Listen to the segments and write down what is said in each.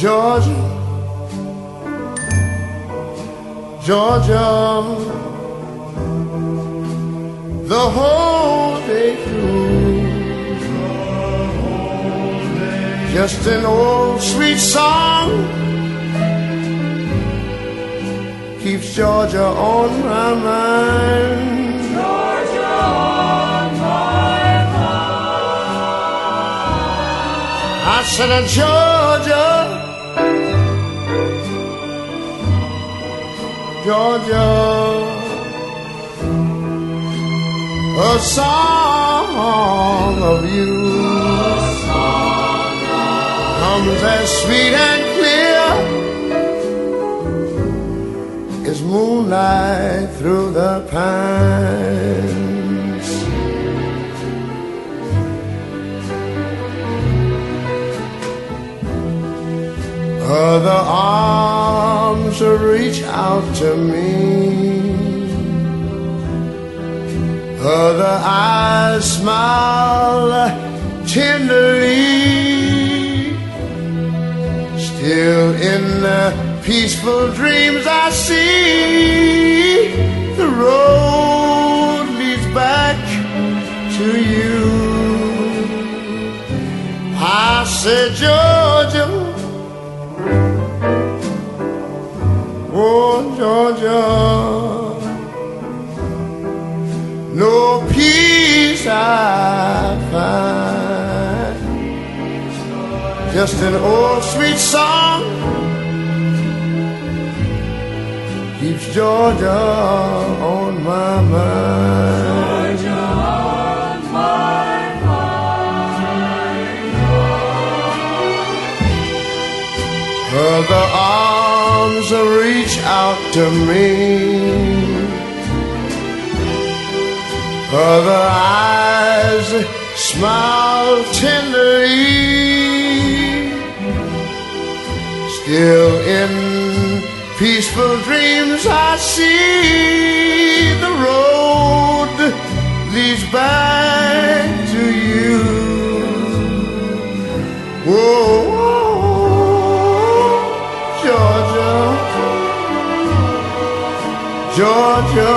Georgia, Georgia, the whole day through. Just an old sweet song keeps Georgia on my mind. Georgia on my mind. I said, Georgia, Georgia, a song of you comes as sweet and clear as moonlight through the pines. Other arms reach out to me, other eyes smile tenderly. Still in the peaceful dreams I see the road leads back to you. I said, Georgia, oh Georgia, no peace I find, just an old sweet song keeps Georgia on my mind. Georgia on my mind. Other arms reach out to me, other eyes smile tenderly. Still in peaceful dreams I see the road leads back to you. Whoa, Georgia, Georgia,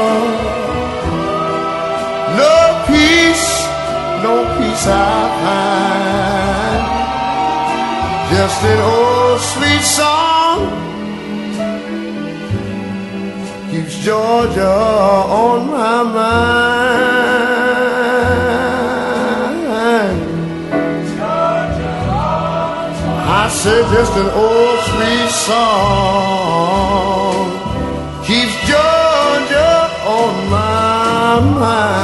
no peace I find, just an old sweet song keeps Georgia on my mind. Georgia on my I said just an old sweet song keeps Georgia on my mind.